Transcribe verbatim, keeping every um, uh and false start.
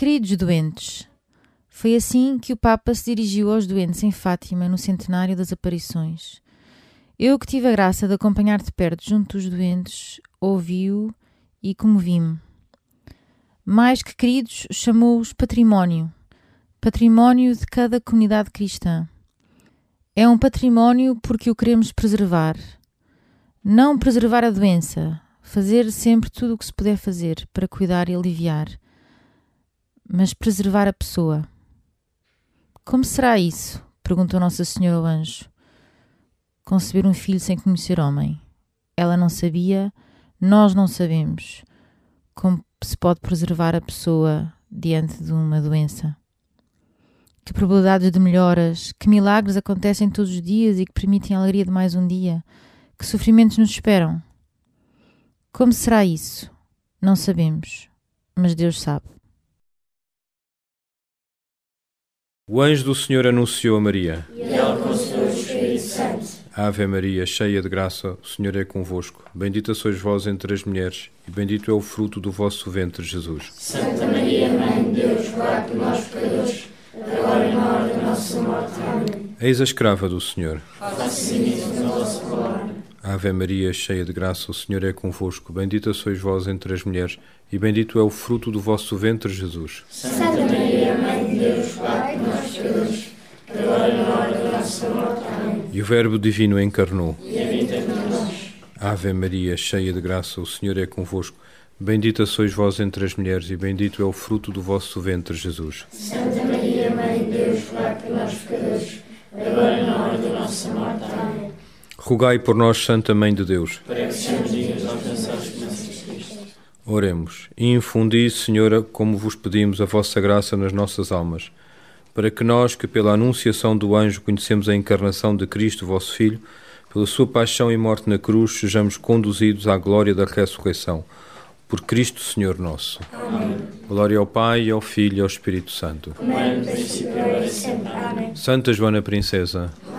Queridos doentes, foi assim que o Papa se dirigiu aos doentes em Fátima no centenário das aparições. Eu que tive a graça de acompanhar de perto junto dos doentes, ouvi-o e comovi-me. Mais que queridos, chamou-os património, património de cada comunidade cristã. É um património porque o queremos preservar. Não preservar a doença, fazer sempre tudo o que se puder fazer para cuidar e aliviar, mas preservar a pessoa. Como será isso? Perguntou Nossa Senhora ao anjo. Conceber um filho sem conhecer homem. Ela não sabia, nós não sabemos. Como se pode preservar a pessoa diante de uma doença? Que probabilidades de melhoras, que milagres acontecem todos os dias e que permitem a alegria de mais um dia? Que sofrimentos nos esperam? Como será isso? Não sabemos, mas Deus sabe. O anjo do Senhor anunciou a Maria. E ela concebeu o Espírito Santo. Ave Maria, cheia de graça, o Senhor é convosco. Bendita sois vós entre as mulheres, e bendito é o fruto do vosso ventre, Jesus. Santa Maria, Mãe de Deus, rogai por nós pecadores, agora e na hora da nossa morte. Amém. Eis a escrava do Senhor. Faça-se nisso na vossa palavra. Ave Maria, cheia de graça, o Senhor é convosco. Bendita sois vós entre as mulheres, e bendito é o fruto do vosso ventre, Jesus. Santa Maria, Mãe de Deus, rogai por nós pecadores, agora e na hora da nossa morte. Amém. E o Verbo Divino encarnou. E habita entre nós. Ave Maria, cheia de graça, o Senhor é convosco. Bendita sois vós entre as mulheres, e bendito é o fruto do vosso ventre, Jesus. Santa Maria, Mãe de Deus, rogai por nós pecadores, agora e na hora da nossa morte. Amém. Rogai por nós, Santa Mãe de Deus. Para que sejamos dignos de alcançar as bênçãos de Cristo. Oremos. E infundi, Senhora, como vos pedimos, a vossa graça nas nossas almas, para que nós, que pela anunciação do anjo conhecemos a encarnação de Cristo, vosso Filho, pela sua paixão e morte na cruz, sejamos conduzidos à glória da ressurreição. Por Cristo, Senhor nosso. Amém. Glória ao Pai, ao Filho e ao Espírito Santo. Como é no princípio, agora e sempre. Amém. Santa Joana Princesa,